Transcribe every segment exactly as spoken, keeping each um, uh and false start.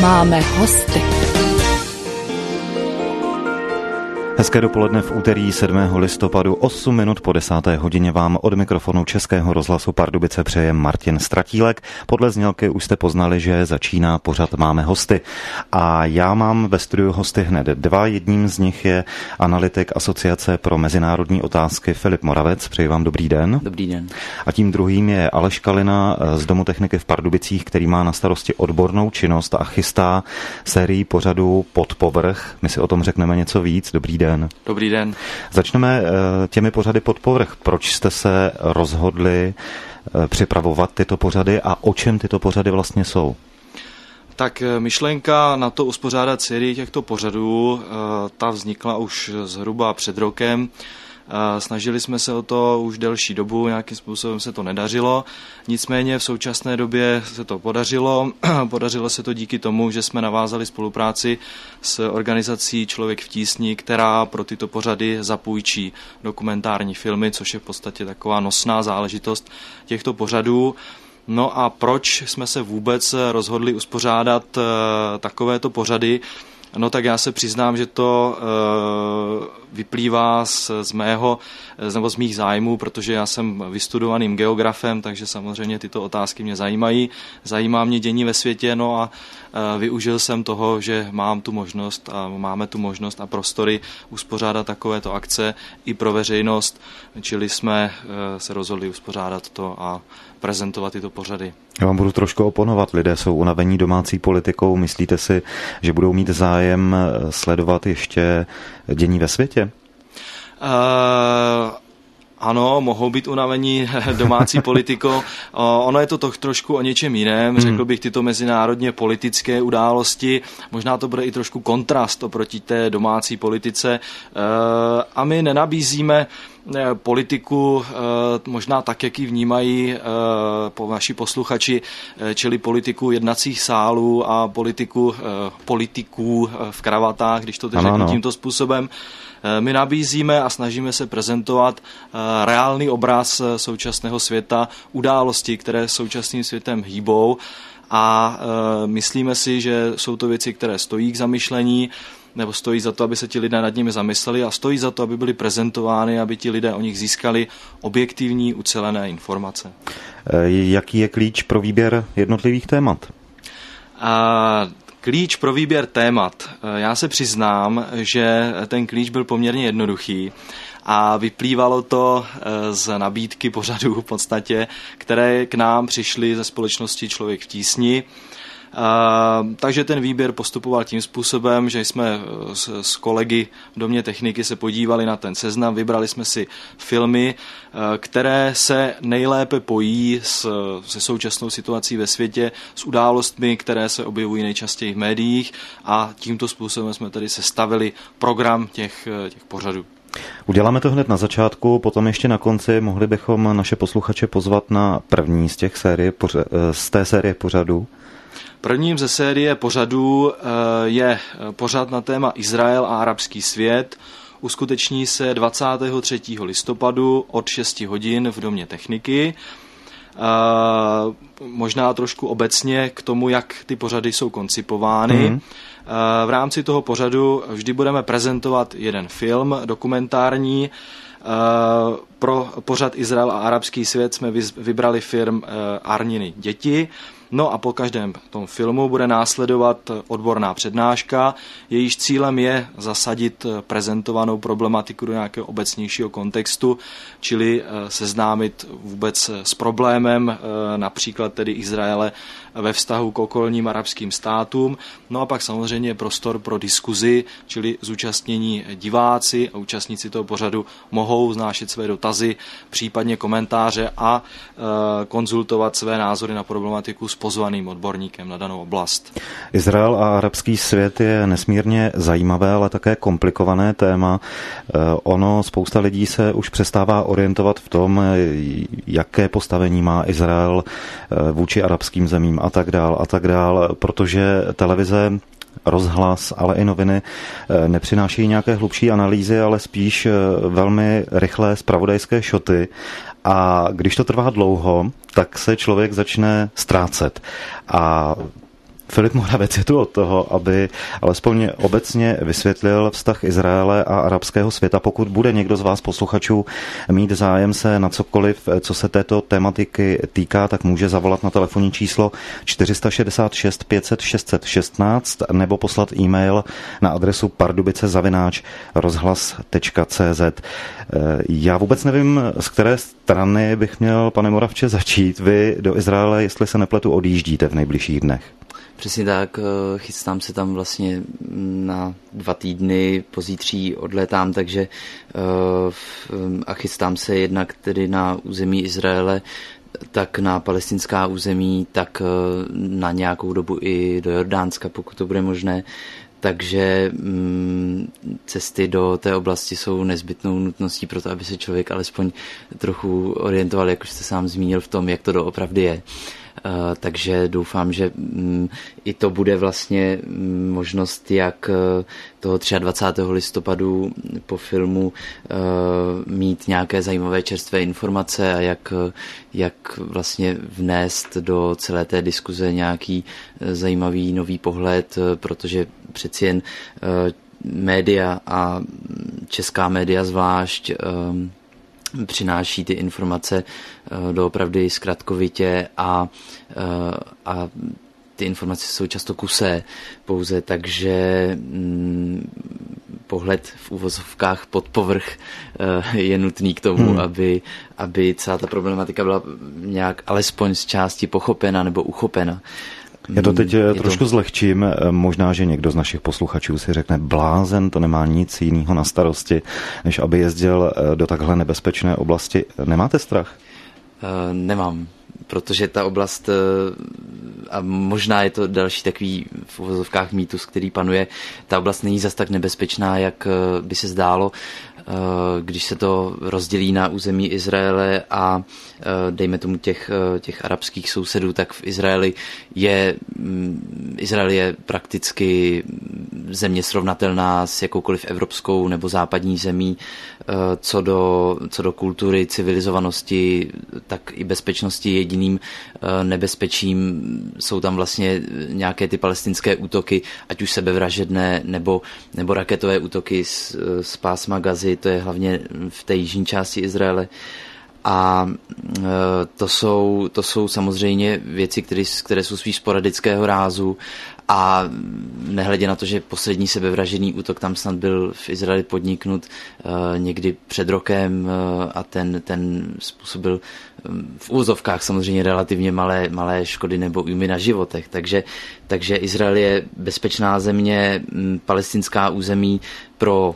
máme hosty. Hezké dopoledne v úterý sedmého listopadu, osm minut po desáté hodině vám od mikrofonu Českého rozhlasu Pardubice přeje Martin Stratílek. Podle znělky už jste poznali, že začíná pořad Máme hosty. A já mám ve studiu hosty hned dva. Jedním z nich je analytik Asociace pro mezinárodní otázky Filip Moravec. Přeji vám dobrý den. Dobrý den. A tím druhým je Aleš Kalina z Domu techniky v Pardubicích, který má na starosti odbornou činnost a chystá sérii pořadů Pod povrch. My si o tom řekneme něco víc. Dobrý den. Dobrý den. Začneme těmi pořady Pod povrch. Proč jste se rozhodli připravovat tyto pořady a o čem tyto pořady vlastně jsou? Tak myšlenka na to uspořádat sérii těchto pořadů, ta vznikla už zhruba před rokem. Snažili jsme se o to už delší dobu, nějakým způsobem se to nedařilo, nicméně v současné době se to podařilo. Podařilo se to díky tomu, že jsme navázali spolupráci s organizací Člověk v tísni, která pro tyto pořady zapůjčí dokumentární filmy, což je v podstatě taková nosná záležitost těchto pořadů. No a proč jsme se vůbec rozhodli uspořádat takovéto pořady? No tak já se přiznám, že to e, vyplývá z, z mého, nebo z mých zájmů, protože já jsem vystudovaným geografem, takže samozřejmě tyto otázky mě zajímají. Zajímá mě dění ve světě, no a e, využil jsem toho, že mám tu možnost a máme tu možnost a prostory uspořádat takovéto akce i pro veřejnost, čili jsme e, se rozhodli uspořádat to a prezentovat tyto pořady. Já vám budu trošku oponovat. Lidé jsou unavení domácí politikou. Myslíte si, že budou mít zájem sledovat ještě dění ve světě? Uh... Ano, mohou být unavení domácí politikou. Ono je to, to trošku o něčem jiném. Řekl bych tyto mezinárodně politické události. Možná to bude i trošku kontrast oproti té domácí politice. A my nenabízíme politiku možná tak, jak ji vnímají naši posluchači, čili politiku jednacích sálů a politiku politiků v kravatách, když to teď řeknu tímto způsobem. My nabízíme a snažíme se prezentovat reálný obraz současného světa, události, které současným světem hýbou a myslíme si, že jsou to věci, které stojí k zamyšlení, nebo stojí za to, aby se ti lidé nad nimi zamysleli a stojí za to, aby byly prezentovány, aby ti lidé o nich získali objektivní, ucelené informace. Jaký je klíč pro výběr jednotlivých témat? A Klíč pro výběr témat. Já se přiznám, že ten klíč byl poměrně jednoduchý a vyplývalo to z nabídky pořadů v podstatě, které k nám přišly ze společnosti Člověk v tísni. Uh, takže ten výběr postupoval tím způsobem, že jsme s, s kolegy v Domě techniky se podívali na ten seznam, vybrali jsme si filmy, uh, které se nejlépe pojí s, se současnou situací ve světě, s událostmi, které se objevují nejčastěji v médiích a tímto způsobem jsme tedy sestavili program těch, těch pořadů. Uděláme to hned na začátku, potom ještě na konci mohli bychom naše posluchače pozvat na první z těch série, z té série pořadů. Prvním ze série pořadů je pořad na téma Izrael a arabský svět. Uskuteční se dvacátého třetího listopadu od šesti hodin v Domě techniky. Možná trošku obecně k tomu, jak ty pořady jsou koncipovány. Mm. V rámci toho pořadu vždy budeme prezentovat jeden film dokumentární. Pro pořad Izrael a arabský svět jsme vybrali film Arniny děti. No a po každém tom filmu bude následovat odborná přednáška, jejíž cílem je zasadit prezentovanou problematiku do nějakého obecnějšího kontextu, čili seznámit vůbec s problémem například tedy Izraele ve vztahu k okolním arabským státům. No a pak samozřejmě je prostor pro diskuzi, čili zúčastnění diváci a účastníci toho pořadu mohou vznášet své dotazy, případně komentáře a konzultovat své názory na problematiku s pozvaným odborníkem na danou oblast. Izrael a arabský svět je nesmírně zajímavé, ale také komplikované téma. Ono, spousta lidí se už přestává orientovat v tom, jaké postavení má Izrael vůči arabským zemím a tak dál a tak dál, protože televize, rozhlas, ale i noviny nepřináší nějaké hlubší analýzy, ale spíš velmi rychlé zpravodajské šoty. A když to trvá dlouho, tak se člověk začne ztrácet. A Filip Moravec je tu od toho, aby alespoň obecně vysvětlil vztah Izraele a arabského světa. Pokud bude někdo z vás posluchačů mít zájem se na cokoliv, co se této tematiky týká, tak může zavolat na telefonní číslo čtyři šedesát šest pět set šest set šestnáct nebo poslat e-mail na adresu pardubice zavináč rozhlas tečka cé zet. Já vůbec nevím, z které strany bych měl, pane Moravče, začít. Vy do Izraele, jestli se nepletu, odjíždíte v nejbližších dnech. Přesně tak, chystám se tam vlastně na dva týdny, pozítří odlétám, takže a chystám se jednak tedy na území Izraele, tak na palestinská území, tak na nějakou dobu i do Jordánska, pokud to bude možné. Takže cesty do té oblasti jsou nezbytnou nutností pro to, aby se člověk alespoň trochu orientoval, jak už jste sám zmínil, v tom, jak to doopravdy je. Takže doufám, že i to bude vlastně možnost, jak toho dvacátého třetího listopadu po filmu mít nějaké zajímavé čerstvé informace a jak, jak vlastně vnést do celé té diskuze nějaký zajímavý nový pohled, protože přeci jen média a česká média zvlášť přináší ty informace doopravdy zkratkovitě a, a ty informace jsou často kusé pouze, takže mm, pohled v uvozovkách pod povrch je nutný k tomu, hmm. aby, aby celá ta problematika byla nějak alespoň z části pochopena nebo uchopena. Já to teď je trošku to... zlehčím. Možná, že někdo z našich posluchačů si řekne, blázen, to nemá nic jiného na starosti, než aby jezdil do takhle nebezpečné oblasti. Nemáte strach? Uh, nemám, protože ta oblast, a možná je to další takový v uvozovkách mýtus, který panuje, ta oblast není zas tak nebezpečná, jak by se zdálo. Když se to rozdělí na území Izraele a dejme tomu těch, těch arabských sousedů, tak v Izraeli je, Izrael je prakticky země srovnatelná s jakoukoliv evropskou nebo západní zemí, co do, co do kultury, civilizovanosti, tak i bezpečnosti. Jediným nebezpečím jsou tam vlastně nějaké ty palestinské útoky, ať už sebevražedné nebo, nebo raketové útoky z, z pásma Gazy, to je hlavně v té jižní části Izraele. A to jsou, to jsou samozřejmě věci, které, které jsou spíš sporadického rázu a nehledě na to, že poslední sebevražedný útok tam snad byl v Izraeli podniknut někdy před rokem a ten, ten způsobil v úzovkách samozřejmě relativně malé, malé škody nebo újmy na životech. Takže, takže Izrael je bezpečná země, palestinská území pro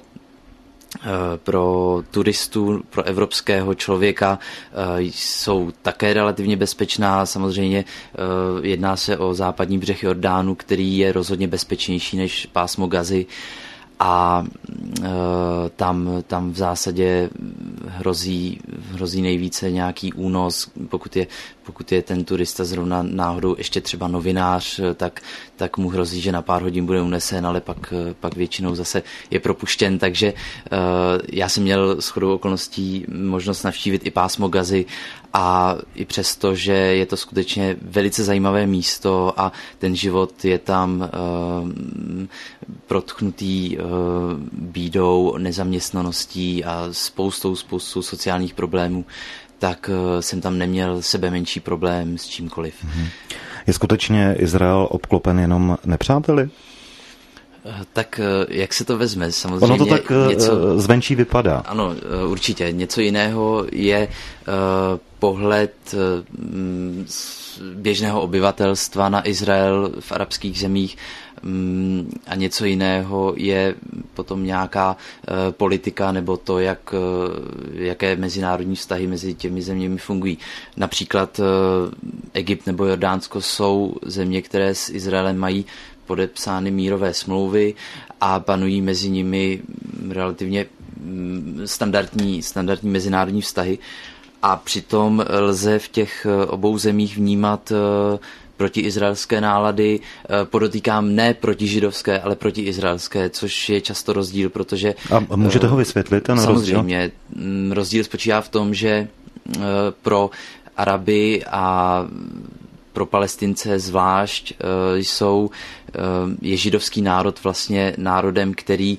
pro turistu, pro evropského člověka jsou také relativně bezpečná. Samozřejmě jedná se o západní břeh Jordánu, který je rozhodně bezpečnější než pásmo Gazy a tam, tam v zásadě hrozí, hrozí nejvíce nějaký únos, pokud je, pokud je ten turista zrovna náhodou ještě třeba novinář, tak, tak mu hrozí, že na pár hodin bude unesen, ale pak, pak většinou zase je propuštěn, takže já jsem měl shodou okolností možnost navštívit i pásmo Gazy a i přesto, že je to skutečně velice zajímavé místo a ten život je tam uh, protchnutý uh, bídou, nezaměstnaností a spoustou, spoustou sociálních problémů, tak uh, jsem tam neměl sebe menší problém s čímkoliv. Je skutečně Izrael obklopen jenom nepřáteli? Tak jak se to vezme? Samozřejmě ono to tak něco, zvenčí vypadá. Ano, určitě. Něco jiného je uh, pohled uh, běžného obyvatelstva na Izrael v arabských zemích um, a něco jiného je potom nějaká uh, politika nebo to, jak, uh, jaké mezinárodní vztahy mezi těmi zeměmi fungují. Například uh, Egypt nebo Jordánsko jsou země, které s Izraelem mají podepsány mírové smlouvy a panují mezi nimi relativně standardní, standardní mezinárodní vztahy a přitom lze v těch obou zemích vnímat protiizraelské nálady, podotýkám ne protižidovské, ale protiizraelské, což je často rozdíl, protože... A můžete ho vysvětlit, ten rozdíl? Samozřejmě. Rozdíl spočívá v tom, že pro Araby a pro Palestince zvlášť jsou, je židovský národ vlastně národem, který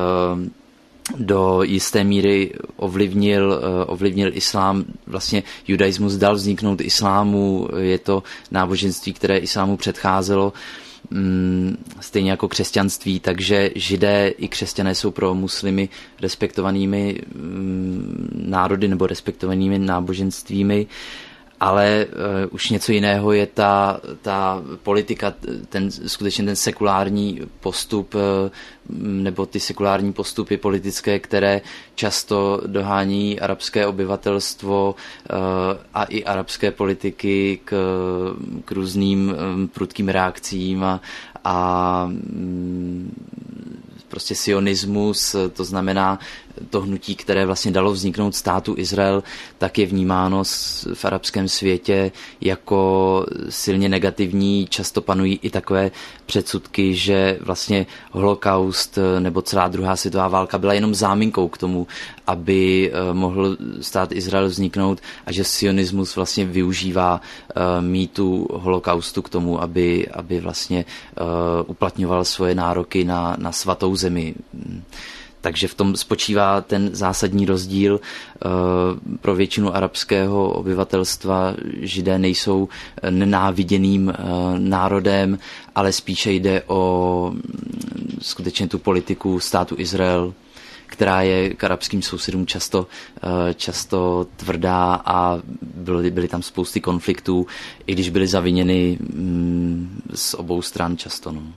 do jisté míry ovlivnil, ovlivnil islám. Vlastně judaismus dal vzniknout islámu, je to náboženství, které islámu předcházelo, stejně jako křesťanství, takže židé i křesťané jsou pro muslimy respektovanými národy nebo respektovanými náboženstvími, ale uh, už něco jiného je ta, ta politika, ten, skutečně ten sekulární postup uh, nebo ty sekulární postupy politické, které často dohání arabské obyvatelstvo uh, a i arabské politiky k, k různým um, prudkým reakcím a, a um, prostě sionismus, to znamená to hnutí, které vlastně dalo vzniknout státu Izrael, tak je vnímáno v arabském světě jako silně negativní. Často panují i takové předsudky, že vlastně holokaust nebo celá druhá světová válka byla jenom záminkou k tomu, aby mohl stát Izrael vzniknout a že sionismus vlastně využívá mýtu holokaustu k tomu, aby, aby vlastně uplatňoval svoje nároky na, na svatou zemi. Takže v tom spočívá ten zásadní rozdíl. Pro většinu arabského obyvatelstva židé nejsou nenáviděným národem, ale spíše jde o skutečně tu politiku státu Izrael, která je k arabským sousedům často, často tvrdá a byly, byly tam spousty konfliktů, i když byly zaviněny z obou stran často. No.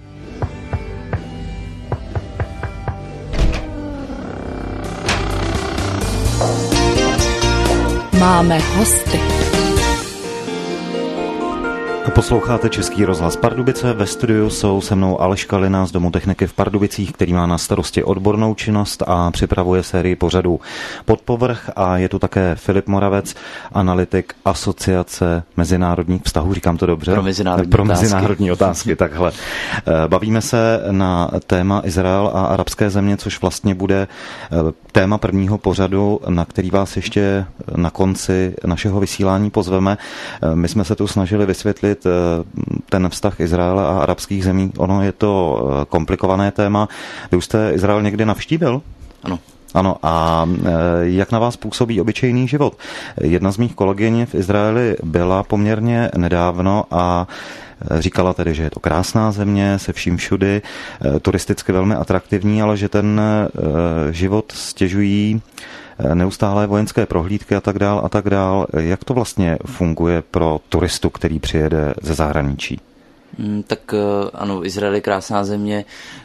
Máme hosty. Posloucháte Český rozhlas Pardubice, ve studiu jsou se mnou Aleš Kalina z Domu techniky v Pardubicích, který má na starosti odbornou činnost a připravuje sérii pořadů Pod povrch, a je tu také Filip Moravec, analytik Asociace mezinárodních vztahů, říkám to dobře? Pro mezinárodní, Pro otázky. mezinárodní otázky. Takhle. Bavíme se na téma Izrael a arabské země, což vlastně bude téma prvního pořadu, na který vás ještě na konci našeho vysílání pozveme. My jsme se tu snažili vysvětlit ten vztah Izraele a arabských zemí. Ono je to komplikované téma. Vy už jste Izrael někdy navštívil? Ano. Ano, a jak na vás působí obyčejný život? Jedna z mých kolegyň v Izraeli byla poměrně nedávno a říkala tedy, že je to krásná země se vším všudy, turisticky velmi atraktivní, ale že ten život stěžují neustálé vojenské prohlídky a tak dál a tak dál. Jak to vlastně funguje pro turistu, který přijede ze zahraničí? Tak ano, Izrael je krásná země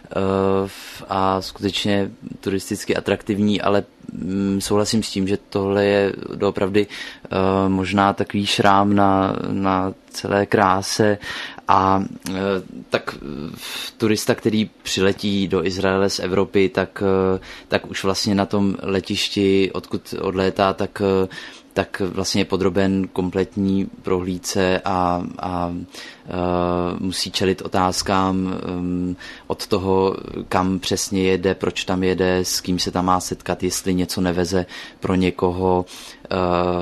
a skutečně turisticky atraktivní, ale souhlasím s tím, že tohle je doopravdy možná takový šrám na, na celé kráse. A tak turista, který přiletí do Izraele z Evropy, tak, tak už vlastně na tom letišti, odkud odlétá, tak tak vlastně je podroben kompletní prohlídce a, a, a musí čelit otázkám um, od toho, kam přesně jede, proč tam jede, s kým se tam má setkat, jestli něco neveze pro někoho, uh,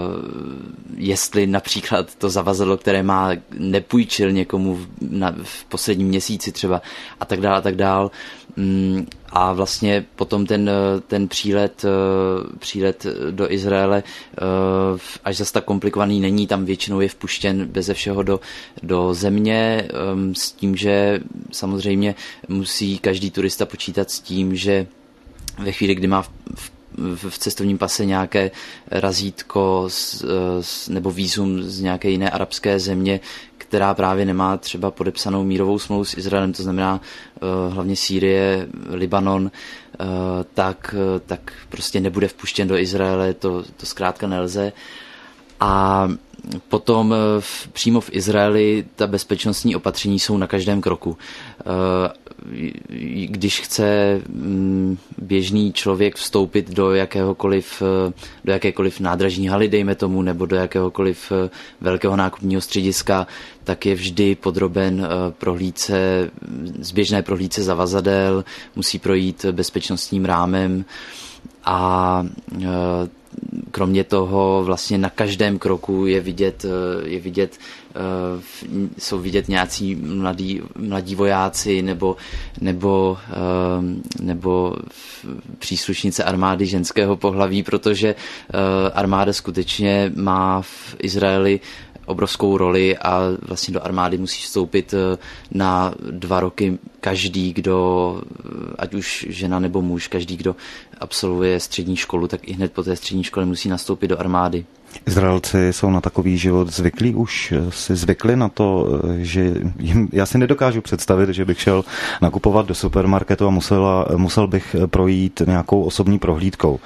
jestli například to zavazadlo, které má, nepůjčil někomu v, na, v posledním měsíci třeba a tak dál a tak dál. Um, A vlastně potom ten, ten přílet, přílet do Izraele až zase tak komplikovaný není, tam většinou je vpuštěn beze všeho do, do země s tím, že samozřejmě musí každý turista počítat s tím, že ve chvíli, kdy má v, v, v cestovním pase nějaké razítko s, s, nebo vízum z nějaké jiné arabské země, která právě nemá třeba podepsanou mírovou smlouvu s Izraelem, to znamená uh, hlavně Sýrie, Libanon, uh, tak, uh, tak prostě nebude vpuštěn do Izraele, to, to zkrátka nelze. A potom uh, v, přímo v Izraeli ta bezpečnostní opatření jsou na každém kroku. Uh, když chce um, běžný člověk vstoupit do jakéhokoliv, uh, do jakékoliv nádražní haly, dejme tomu, nebo do jakéhokoliv uh, velkého nákupního střediska, tak je vždy podroben prohlídce, zběžné prohlídce zavazadel, musí projít bezpečnostním rámem a kromě toho vlastně na každém kroku je vidět, je vidět jsou vidět nějací mladí, mladí vojáci nebo, nebo, nebo příslušnice armády ženského pohlaví, protože armáda skutečně má v Izraeli obrovskou roli a vlastně do armády musí vstoupit na dva roky každý, kdo, ať už žena nebo muž, každý, kdo absolvuje střední školu, tak i hned po té střední škole musí nastoupit do armády. Izraelci jsou na takový život zvyklí, už si zvykli na to, že jim, já si nedokážu představit, že bych šel nakupovat do supermarketu a musel, musel bych projít nějakou osobní prohlídkou.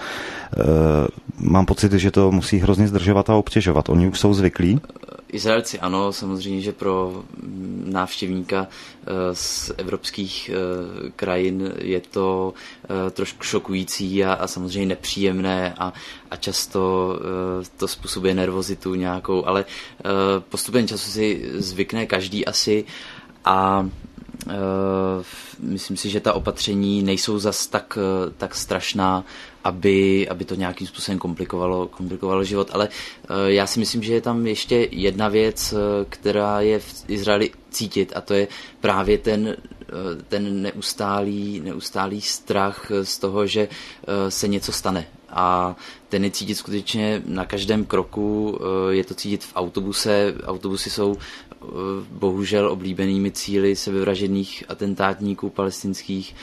Mám pocit, že to musí hrozně zdržovat a obtěžovat. Oni už jsou zvyklí? Izraelci ano, samozřejmě, že pro návštěvníka z evropských krajin je to trošku šokující a, a samozřejmě nepříjemné a, a často to způsobuje nervozitu nějakou, ale postupem času si zvykne každý asi a myslím si, že ta opatření nejsou zas tak, tak strašná, aby, aby to nějakým způsobem komplikovalo, komplikovalo život, ale já si myslím, že je tam ještě jedna věc, která je v Izraeli cítit a to je právě ten, ten neustálý, neustálý strach z toho, že se něco stane. A ten je cítit skutečně na každém kroku, je to cítit v autobuse. Autobusy jsou bohužel oblíbenými cíli sebevražedných atentátníků palestinských.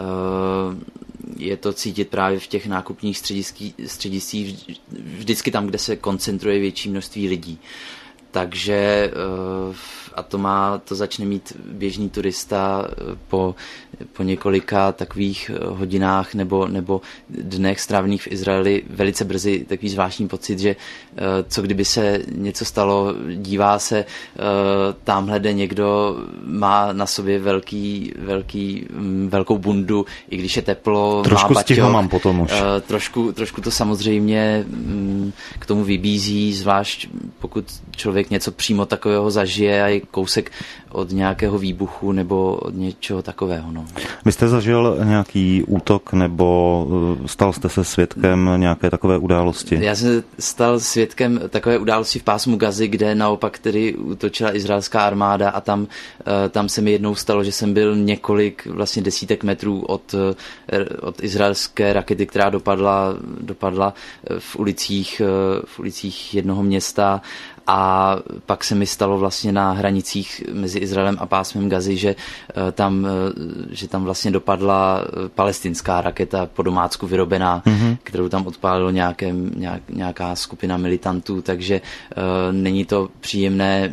Je to cítit právě v těch nákupních střediscích, vždycky tam, kde se koncentruje větší množství lidí. Takže a to má, to začne mít běžný turista po, po několika takových hodinách nebo, nebo dnech strávených v Izraeli velice brzy takový zvláštní pocit, že co kdyby se něco stalo, dívá se, tamhle jde někdo, má na sobě velký, velký, velkou bundu, i když je teplo, trošku má baťoch, mám potom už. Trošku, trošku to samozřejmě k tomu vybízí, zvlášť pokud člověk něco přímo takového zažije a je kousek od nějakého výbuchu nebo od něčeho takového. No. Vy jste zažil nějaký útok nebo stal jste se svědkem nějaké takové události? Já jsem stal svědkem takové události v pásmu Gazy, kde naopak tedy útočila izraelská armáda a tam, tam se mi jednou stalo, že jsem byl několik vlastně desítek metrů od, od izraelské rakety, která dopadla, dopadla v ulicích, v ulicích jednoho města. A pak se mi stalo vlastně na hranicích mezi Izraelem a pásmem Gazy, že tam, že tam vlastně dopadla palestinská raketa po domácku vyrobená, mm-hmm. kterou tam odpálilo nějaké, nějak, nějaká skupina militantů, takže uh, není to příjemné.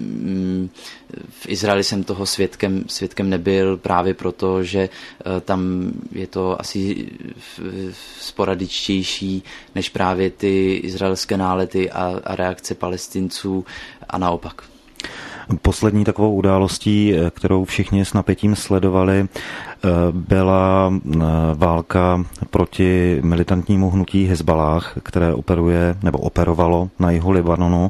V Izraeli jsem toho svědkem, svědkem nebyl právě proto, že uh, tam je to asi sporadičtější než právě ty izraelské nálety a, a reakce Palestinců a naopak. Poslední takovou událostí, kterou všichni s napětím sledovali, byla válka proti militantnímu hnutí Hezballáh, které operuje nebo operovalo na jihu Libanonu.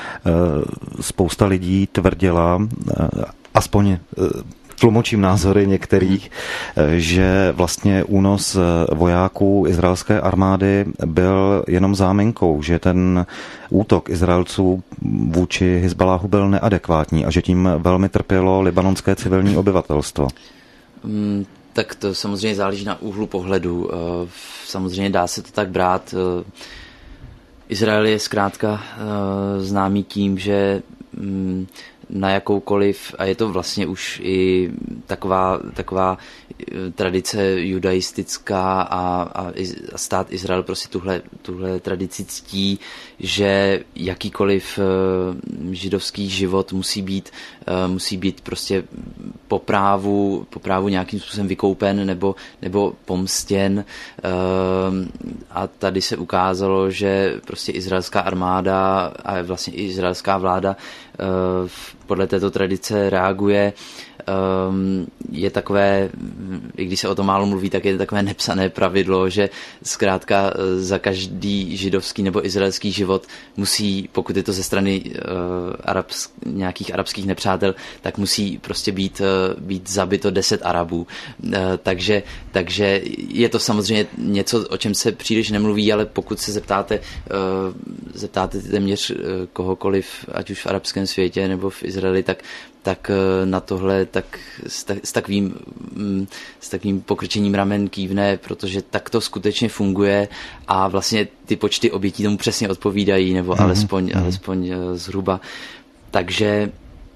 Spousta lidí tvrdila, aspoň tlumočím názory některých, že vlastně únos vojáků izraelské armády byl jenom záminkou, že ten útok Izraelců vůči Hezballáhu byl neadekvátní a že tím velmi trpělo libanonské civilní obyvatelstvo. Mm, tak to samozřejmě záleží na úhlu pohledu. Samozřejmě dá se to tak brát. Izrael je zkrátka známý tím, že na jakoukoliv, a je to vlastně už i taková, taková tradice judaistická a, a, a stát Izrael prostě tuhle, tuhle tradici ctí, že jakýkoliv židovský život musí být, musí být prostě po právu, po právu nějakým způsobem vykoupen nebo, nebo pomstěn. A tady se ukázalo, že prostě izraelská armáda a vlastně i izraelská vláda podle této tradice reaguje. Je takové i když se o tom málo mluví, tak je takové nepsané pravidlo, že zkrátka za každý židovský nebo izraelský život musí, pokud je to ze strany uh, arabsk, nějakých arabských nepřátel, tak musí prostě být, uh, být zabito deset Arabů. Uh, takže, takže je to samozřejmě něco, o čem se příliš nemluví, ale pokud se zeptáte, uh, zeptáte téměř uh, kohokoliv, ať už v arabském světě nebo v Izraeli, tak tak na tohle tak s, tak, s, takovým, s takovým pokrčením ramen kývne, protože tak to skutečně funguje a vlastně ty počty obětí tomu přesně odpovídají, nebo mm-hmm. alespoň, alespoň zhruba. Takže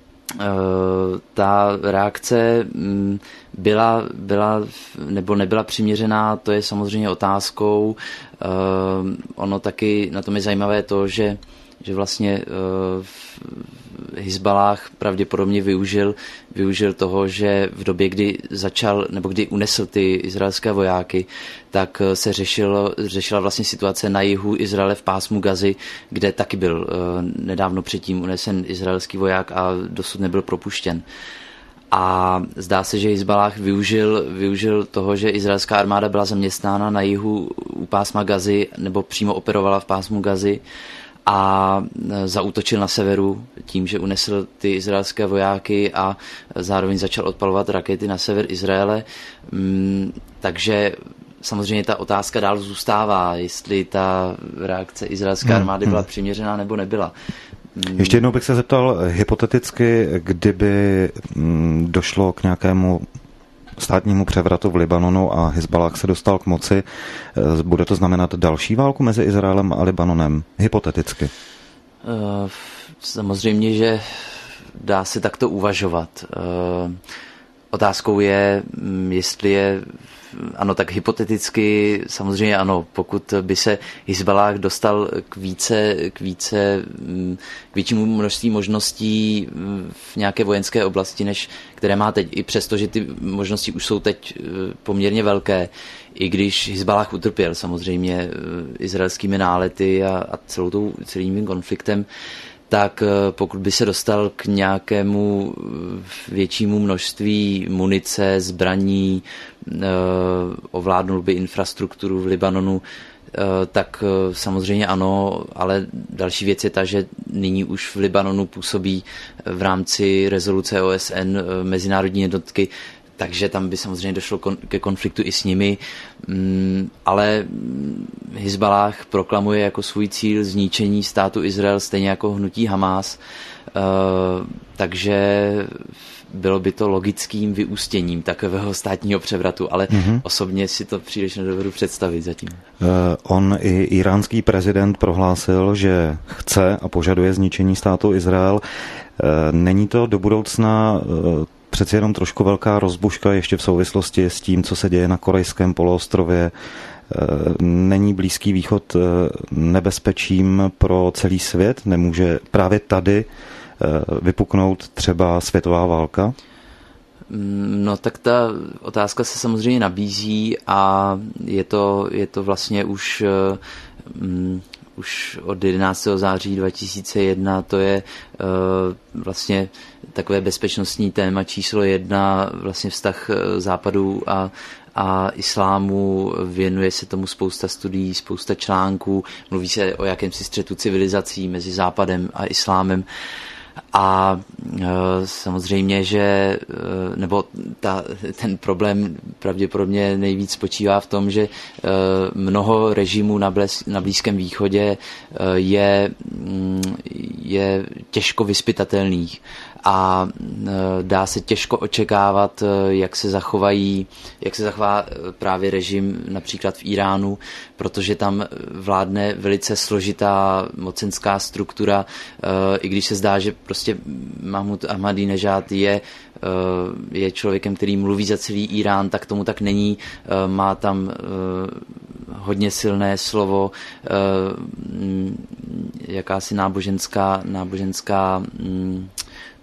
ta reakce byla, byla nebo nebyla přiměřená, to je samozřejmě otázkou. Ono taky, na tom je zajímavé to, že že vlastně v Hizbalách pravděpodobně využil, využil toho, že v době, kdy začal, nebo kdy unesl ty izraelské vojáky, tak se řešilo, řešila vlastně situace na jihu Izraele v pásmu Gazy, kde taky byl nedávno předtím unesen izraelský voják a dosud nebyl propuštěn. A zdá se, že Hizbalách využil, využil toho, že izraelská armáda byla zaměstnána na jihu u pásma Gazy, nebo přímo operovala v pásmu Gazy, a zaútočil na severu tím, že unesl ty izraelské vojáky a zároveň začal odpalovat rakety na sever Izraele. Takže samozřejmě ta otázka dál zůstává, jestli ta reakce izraelské armády byla přiměřená nebo nebyla. Ještě jednou bych se zeptal, hypoteticky, kdyby došlo k nějakému státnímu převratu v Libanonu a Hizbalách se dostal k moci, bude to znamenat další válku mezi Izraelem a Libanonem? Hypoteticky. Samozřejmě, že dá se takto uvažovat. Otázkou je, jestli je, ano, tak hypoteticky samozřejmě ano, pokud by se Hizbalách dostal k více, k více, k většímu množství možností v nějaké vojenské oblasti, než které má teď, i přesto, že ty možnosti už jsou teď poměrně velké, i když Hizbalách utrpěl samozřejmě izraelskými nálety a, a celou tou, celým konfliktem, tak pokud by se dostal k nějakému většímu množství munice, zbraní, ovládnul by infrastrukturu v Libanonu, tak samozřejmě ano, ale další věc je ta, že nyní už v Libanonu působí v rámci rezoluce O S N mezinárodní jednotky, takže tam by samozřejmě došlo ke konfliktu i s nimi, ale Hizbalách proklamuje jako svůj cíl zničení státu Izrael, stejně jako hnutí Hamás, takže bylo by to logickým vyústěním takového státního převratu, ale mm-hmm. osobně si to příliš nedovedu představit zatím. Uh, on i iránský prezident prohlásil, že chce a požaduje zničení státu Izrael. Uh, není to do budoucna uh, přeci jenom trošku velká rozbuška ještě v souvislosti s tím, co se děje na Korejském poloostrově? Není Blízký východ nebezpečím pro celý svět? Nemůže právě tady vypuknout třeba světová válka? No tak ta otázka se samozřejmě nabízí a je to, je to vlastně už... Um, Už od jedenáctého září dva tisíce jedna to je uh, vlastně takové bezpečnostní téma číslo jedna, vlastně vztah západu a, a islámu, věnuje se tomu spousta studií, spousta článků, mluví se o jakémsi střetu civilizací mezi západem a islámem. A e, samozřejmě, že e, nebo ta, ten problém pravděpodobně nejvíc spočívá v tom, že e, mnoho režimů na, bles, na Blízkém východě e, je, je těžko vyzpytatelných a e, dá se těžko očekávat, e, jak se zachovají, jak se zachová právě režim například v Iránu, protože tam vládne velice složitá mocenská struktura, e, i když se zdá, že prostě Mahmud Ahmadinejad je, je člověkem, který mluví za celý Irán, tak tomu tak není. Má tam hodně silné slovo, jakási náboženská, náboženská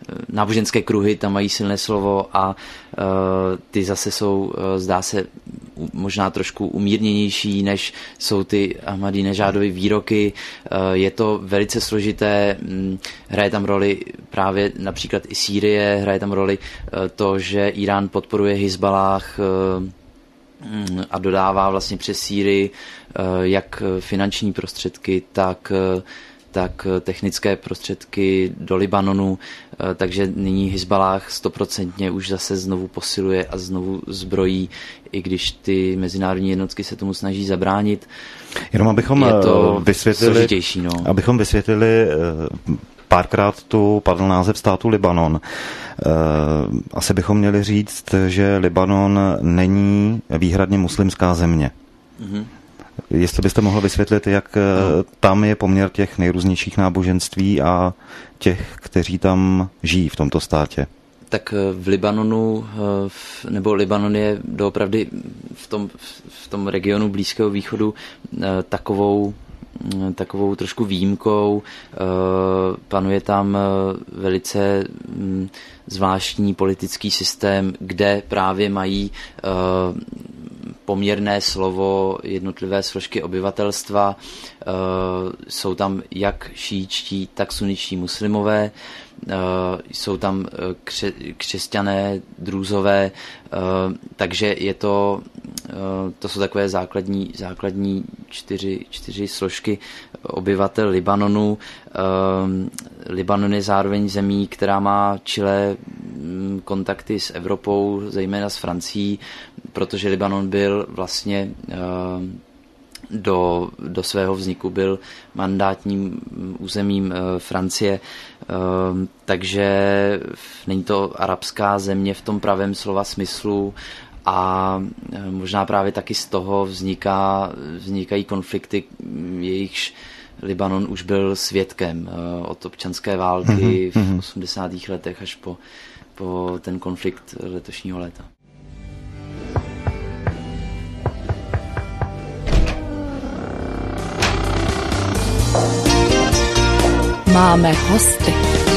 náboženské kruhy tam mají silné slovo a ty zase jsou, zdá se, možná trošku umírněnější, než jsou ty Ahmadinejadovy výroky. Je to velice složité, hraje tam roli právě například i Sýrie, hraje tam roli to, že Irán podporuje Hizbalách a dodává vlastně přes Sýrii jak finanční prostředky, tak tak technické prostředky do Libanonu, takže nyní Hizbalách stoprocentně už zase znovu posiluje a znovu zbrojí, i když ty mezinárodní jednotky se tomu snaží zabránit. Jenom abychom je to vysvětlili, složitější. No. Abychom vysvětlili, párkrát tu padl název státu Libanon. Asi bychom měli říct, že Libanon není výhradně muslimská země. Mm-hmm. Jestli byste mohl vysvětlit, jak no. tam je poměr těch nejrůznějších náboženství a těch, kteří tam žijí v tomto státě. Tak v Libanonu, nebo Libanon je doopravdy v tom, v tom regionu Blízkého východu takovou, takovou trošku výjimkou. Panuje tam velice zvláštní politický systém, kde právě mají poměrné slovo jednotlivé složky obyvatelstva. Jsou tam jak šíitští, tak suničtí muslimové. Jsou tam kře- křesťané, drúzové, takže je to, to jsou takové základní, základní čtyři, čtyři složky obyvatel Libanonu. Libanon je zároveň zemí, která má čilé kontakty s Evropou, zejména s Francií, protože Libanon byl vlastně do, do svého vzniku byl mandátním územím Francie, takže není to arabská země v tom pravém slova smyslu a možná právě taky z toho vzniká, vznikají konflikty, jejichž Libanon už byl svědkem od občanské války v osmdesátých letech až po, po ten konflikt letošního léta. Máme hosty.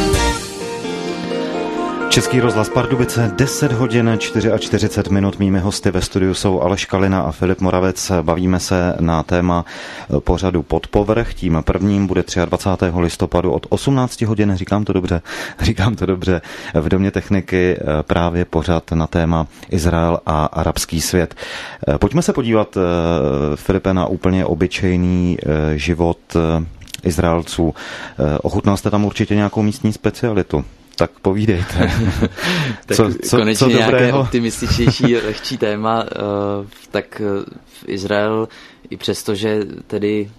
Český rozhlas Pardubice, deset hodin čtyřicet čtyři minut. Mými hosty ve studiu jsou Aleš Kalina a Filip Moravec. Bavíme se na téma pořadu Pod povrch. Tím prvním bude dvacátého třetího listopadu od osmnácti hodin, říkám to dobře, říkám to dobře, v Domě techniky právě pořad na téma Izrael a arabský svět. Pojďme se podívat, Filipe, na úplně obyčejný život Izraelců. Ochutnal jste tam určitě nějakou místní specialitu? Tak povídejte. Tak co, co, konečně co nějaké dobrého? Optimističnější, lehčí téma. Tak v Izrael, i přesto, že tedy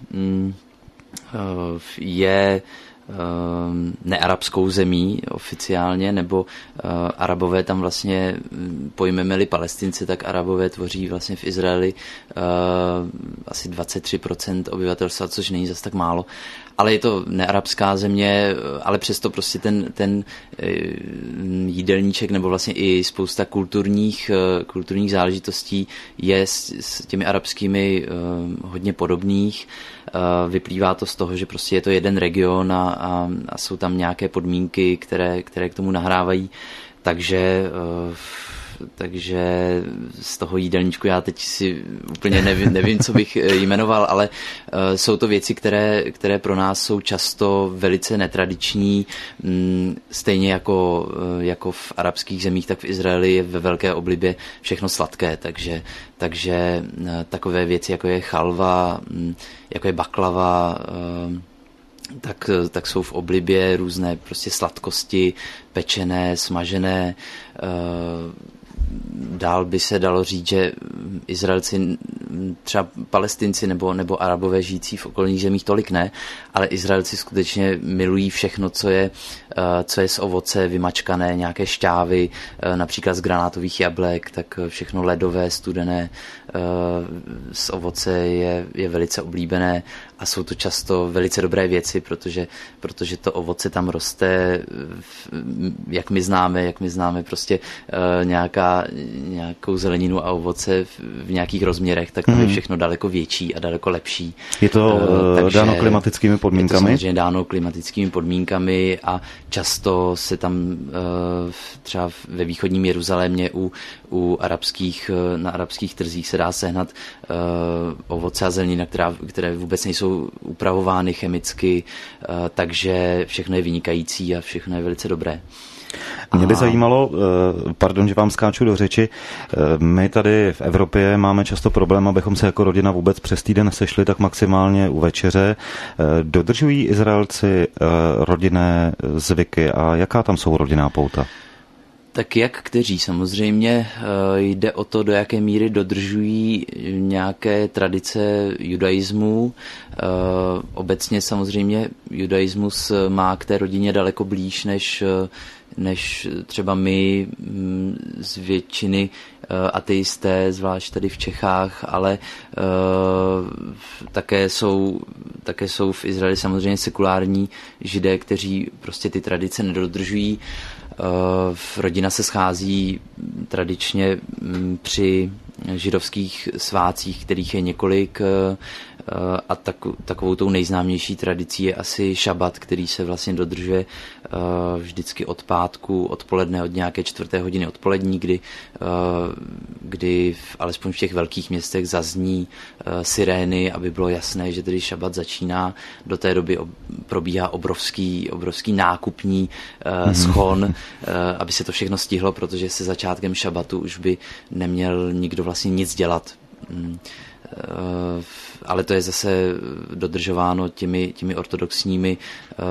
je nearabskou zemí oficiálně, nebo Arabové tam vlastně, pojmeme-li Palestinci, tak Arabové tvoří vlastně v Izraeli asi dvacet tři procent obyvatelstva, což není zas tak málo. Ale je to nearabská země, ale přesto prostě ten, ten jídelníček nebo vlastně i spousta kulturních, kulturních záležitostí je s, s těmi arabskými hodně podobných. Vyplývá to z toho, že prostě je to jeden region a, a, a jsou tam nějaké podmínky, které, které k tomu nahrávají. Takže takže z toho jídelníčku já teď si úplně nevím, nevím co bych jmenoval, ale uh, jsou to věci, které, které pro nás jsou často velice netradiční, um, stejně jako, uh, jako v arabských zemích, tak v Izraeli je ve velké oblibě všechno sladké, takže, takže uh, takové věci, jako je chalva, um, jako je baklava, uh, tak, tak jsou v oblibě různé prostě sladkosti, pečené, smažené. Dál by se dalo říct, že Izraelci, třeba Palestinci nebo, nebo Arabové žijící v okolních zemích tolik ne, ale Izraelci skutečně milují všechno, co je, co je z ovoce vymačkané, nějaké šťávy, například z granátových jablek, tak všechno ledové, studené z ovoce je, je velice oblíbené a jsou to často velice dobré věci, protože, protože to ovoce tam roste, jak my známe, jak my známe prostě nějaká, nějakou zeleninu a ovoce v nějakých rozměrech, tak tam je všechno daleko větší a daleko lepší. Je to uh, dáno klimatickými podmínkami? Je to samozřejmě dáno klimatickými podmínkami a často se tam uh, třeba ve východním Jeruzalémě u, u arabských, na arabských trzích se dá sehnat uh, ovoce a zelenina, která, které vůbec nejsou upravovány chemicky, uh, takže všechno je vynikající a všechno je velice dobré. Mě by zajímalo, pardon, že vám skáču do řeči, my tady v Evropě máme často problém, abychom se jako rodina vůbec přes týden sešli, tak maximálně u večeře. Dodržují Izraelci rodinné zvyky a jaká tam jsou rodinná pouta? Tak jak kteří, samozřejmě jde o to, do jaké míry dodržují nějaké tradice judaismu. Obecně samozřejmě judaismus má k té rodině daleko blíž než, než třeba my z většiny ateisté, zvlášť tady v Čechách, ale také jsou, také jsou v Izraeli samozřejmě sekulární židé, kteří prostě ty tradice nedodržují. Rodina se schází tradičně při židovských svátcích, kterých je několik, a tak, takovou tou nejznámější tradicí je asi šabat, který se vlastně dodržuje vždycky od pátku odpoledne, od nějaké čtvrté hodiny odpolední, kdy, kdy v, alespoň v těch velkých městech zazní sirény, aby bylo jasné, že tedy šabat začíná. Do té doby probíhá obrovský, obrovský nákupní schon, aby se to všechno stihlo, protože se začátkem šabatu už by neměl nikdo vlastně nic dělat. Ale to je zase dodržováno těmi, těmi ortodoxními uh,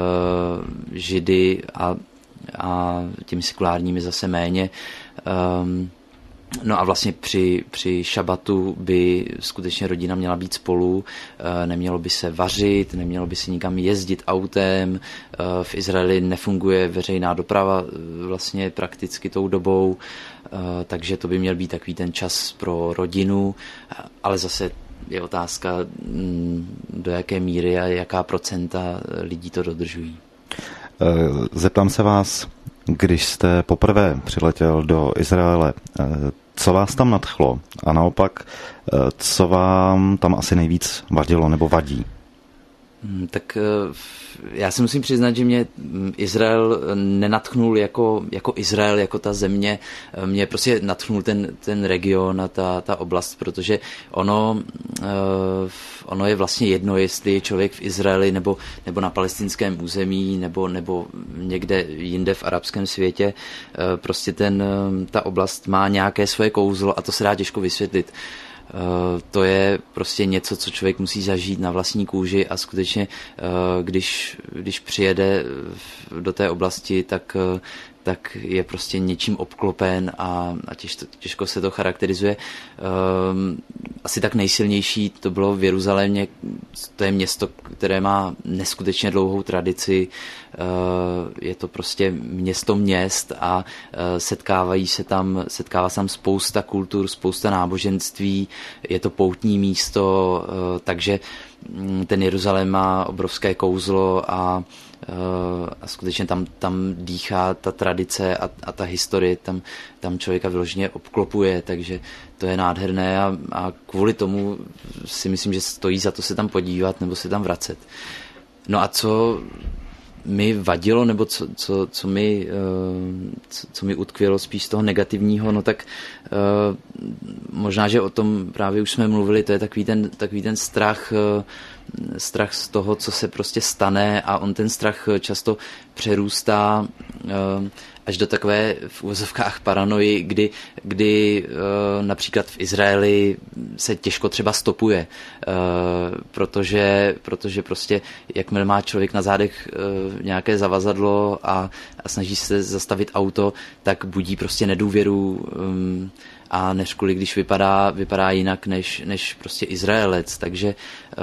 židy a, a těmi sekulárními zase méně. Um, no a vlastně při, při šabatu by skutečně rodina měla být spolu, uh, nemělo by se vařit, nemělo by se nikam jezdit autem. Uh, v Izraeli nefunguje veřejná doprava vlastně prakticky tou dobou, uh, takže to by měl být takový ten čas pro rodinu, ale zase je otázka, do jaké míry a jaká procenta lidí to dodržují. Zeptám se vás, když jste poprvé přiletěl do Izraele, co vás tam nadchlo a naopak, co vám tam asi nejvíc vadilo nebo vadí? Tak já si musím přiznat, že mě Izrael nenadchnul jako, jako Izrael, jako ta země. Mě prostě nadchnul ten, ten region a ta, ta oblast, protože ono, ono je vlastně jedno, jestli je člověk v Izraeli nebo, nebo na palestinském území nebo, nebo někde jinde v arabském světě. Prostě ten, ta oblast má nějaké svoje kouzlo a to se dá těžko vysvětlit. To je prostě něco, co člověk musí zažít na vlastní kůži a skutečně, když, když přijede do té oblasti, tak, tak je prostě něčím obklopen a, a těžko, těžko se to charakterizuje. Asi tak nejsilnější to bylo v Jeruzalémě, to je město, které má neskutečně dlouhou tradici, je to prostě město měst a setkávají se tam, setkává se tam spousta kultur, spousta náboženství, je to poutní místo, takže ten Jeruzalém má obrovské kouzlo a a skutečně tam, tam dýchá ta tradice a, a ta historie, tam, tam člověka vyloženě obklopuje, takže to je nádherné a, a kvůli tomu si myslím, že stojí za to se tam podívat nebo se tam vracet. No a co mi vadilo, nebo co, co, co, mi, co, co mi utkvělo spíš z toho negativního, no tak možná, že o tom právě už jsme mluvili, to je takový ten, takový ten strach, strach z toho, co se prostě stane a on ten strach často přerůstá až do takové v uvozovkách paranoji, kdy, kdy například v Izraeli se těžko třeba stopuje, protože, protože prostě jakmile má člověk na zádech nějaké zavazadlo a, a snaží se zastavit auto, tak budí prostě nedůvěru a než kvůli, když vypadá, vypadá jinak než, než prostě Izraelec, takže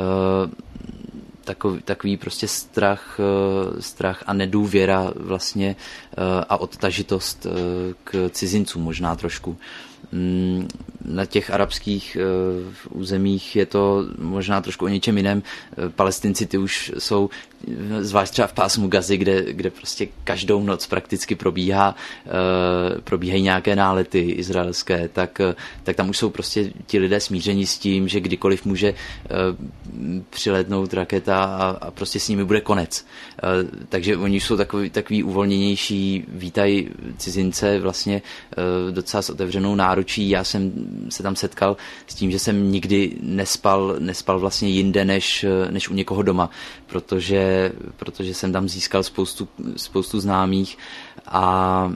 Takový, takový prostě strach, strach a nedůvěra vlastně a odtažitost k cizincům možná trošku. Na těch arabských uh, územích je to možná trošku o něčem jiném. Palestinci ty už jsou, zvlášť třeba v pásmu Gazy, kde, kde prostě každou noc prakticky probíhá, uh, probíhají nějaké nálety izraelské, tak, tak tam už jsou prostě ti lidé smíření s tím, že kdykoliv může uh, přiletnout raketa a, a prostě s nimi bude konec. Uh, takže oni jsou takový, takový uvolněnější, vítají cizince vlastně uh, docela s otevřenou náručí. Já jsem se tam setkal s tím, že jsem nikdy nespal, nespal vlastně jinde než, než u někoho doma, protože, protože jsem tam získal spoustu, spoustu známých a,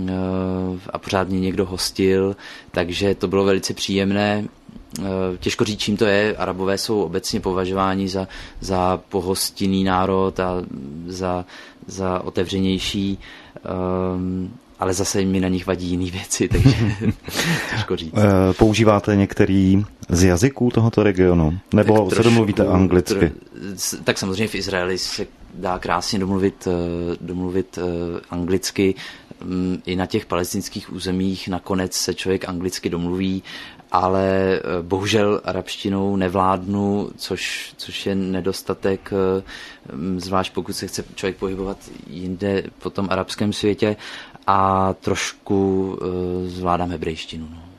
a pořád mě někdo hostil, takže to bylo velice příjemné. Těžko říct, čím to je. Arabové jsou obecně považováni za, za pohostinný národ a za, za otevřenější, um, ale zase mi na nich vadí jiné věci, takže těžko říct. Používáte některý z jazyků tohoto regionu? Nebo tak se domluvíte anglicky? Tr- tak samozřejmě v Izraeli se dá krásně domluvit, domluvit anglicky. I na těch palestinských územích nakonec se člověk anglicky domluví, ale bohužel arabštinou nevládnu, což, což je nedostatek, zvlášť pokud se chce člověk pohybovat jinde po tom arabském světě, a trošku zvládám hebrejštinu. No.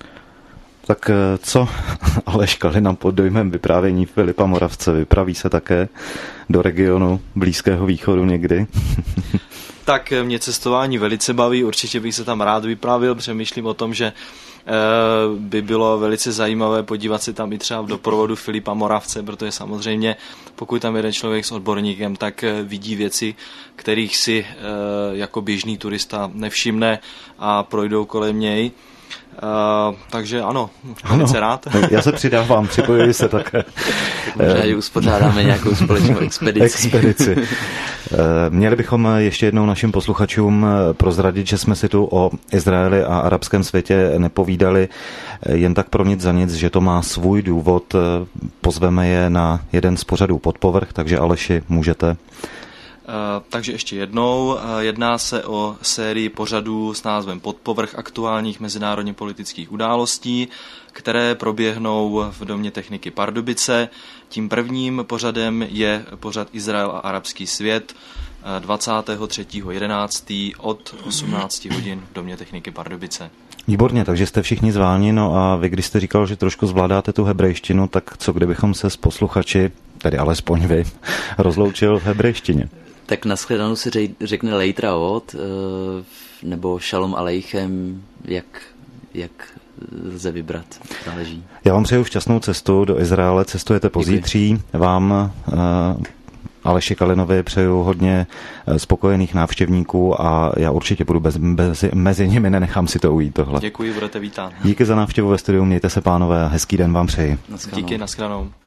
Tak co Aleš Kalina pod dojmem vyprávění Filipa Moravce vypraví se také do regionu Blízkého východu někdy? Tak mě cestování velice baví, určitě bych se tam rád vypravil, přemýšlím o tom, že by bylo velice zajímavé podívat se tam i třeba v doprovodu Filipa Moravce, protože samozřejmě pokud tam jeden člověk s odborníkem, tak vidí věci, kterých si jako běžný turista nevšimne a projdou kolem něj. Uh, takže ano, velice ano, rád. Já se přidávám, připojuji se také. Možná ji uspořádáme nějakou společnou expedici. expedici. Měli bychom ještě jednou našim posluchačům prozradit, že jsme si tu o Izraeli a arabském světě nepovídali jen tak pro nic za nic, že to má svůj důvod. Pozveme je na jeden z pořadů Pod povrch, takže Aleši, můžete. Takže ještě jednou, jedná se o sérii pořadů s názvem Pod povrch aktuálních mezinárodně politických událostí, které proběhnou v Domě techniky Pardubice. Tím prvním pořadem je pořad Izrael a arabský svět dvacátého třetího jedenáctého od osmnácti hodin v Domě techniky Pardubice. Výborně, takže jste všichni zváni, no a vy, když jste říkal, že trošku zvládáte tu hebrejštinu, tak co kdybychom se s posluchači, tedy alespoň vy, rozloučil v hebrejštině? Tak nashledanou se řekne Leitraot, nebo Shalom Aleichem, jak, jak lze vybrat, záleží. Já vám přeju šťastnou cestu do Izraele, cestujete pozítří, vám Aleši Kalinovi přeju hodně spokojených návštěvníků a já určitě budu bez, bez, mezi nimi, nenechám si to ujít tohle. Děkuji, budete vítán. Díky za návštěvu ve studiu, mějte se pánové a hezký den vám přeji. Díky, nashledanou.